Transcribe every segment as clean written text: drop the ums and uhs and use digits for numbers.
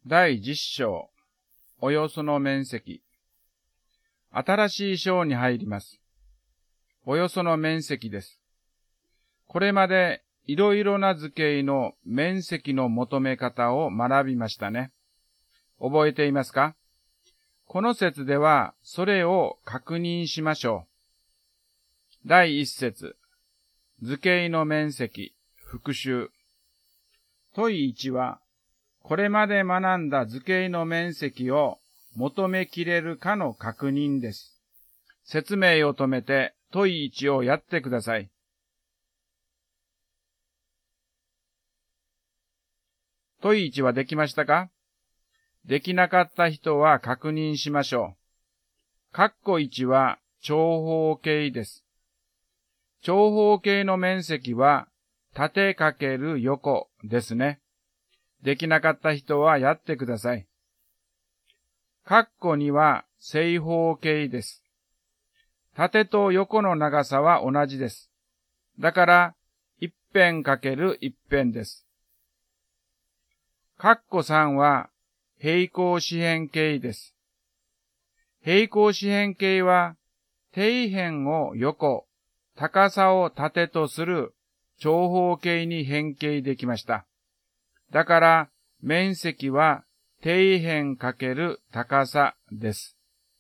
第10章、およその面積。新しい章に入ります。およその面積です。これまでいろいろな図形の面積の求め方を学びましたね。覚えていますか？この節ではそれを確認しましょう。第1節、図形の面積、復習。問1は、これまで学んだ図形の面積を求めきれるかの確認です。説明を止めて問1をやってください。問1はできましたか？できなかった人は確認しましょう。括弧1は長方形です。長方形の面積は縦かける横ですね。できなかった人はやってください。括弧2は正方形です。縦と横の長さは同じです。だから一辺かける一辺です。括弧3は平行四辺形です。平行四辺形は底辺を横、高さを縦とする長方形に変形できました。だから面積は底辺かける高さです。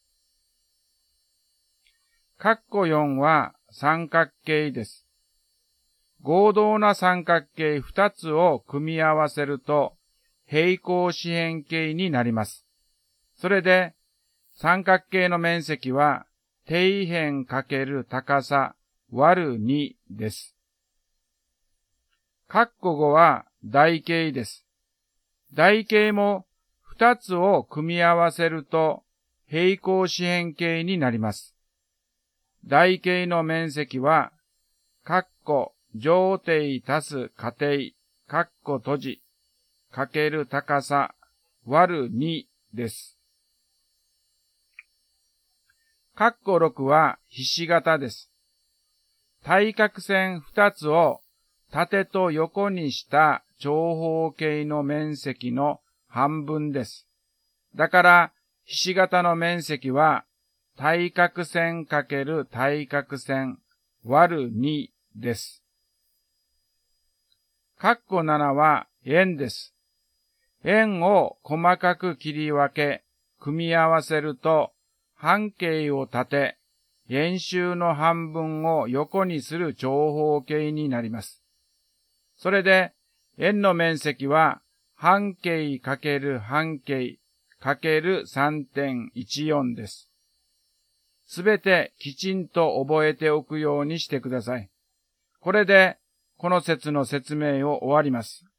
括弧4は三角形です。合同な三角形2つを組み合わせると平行四辺形になります。それで三角形の面積は底辺かける高さ割る2です。括弧5は台形です。台形も2つを組み合わせると平行四辺形になります。台形の面積は、括弧上底足す下底、括弧閉じ、かける高さ割る2です。括弧6はひし形です。対角線2つを縦と横にした長方形の面積の半分です。だから、ひし形の面積は、対角線かける対角線割る2です。括弧7は円です。円を細かく切り分け、組み合わせると、半径を縦、円周の半分を横にする長方形になります。それで、円の面積は、半径かける半径かける 3.14 です。すべてきちんと覚えておくようにしてください。これで、この節の説明を終わります。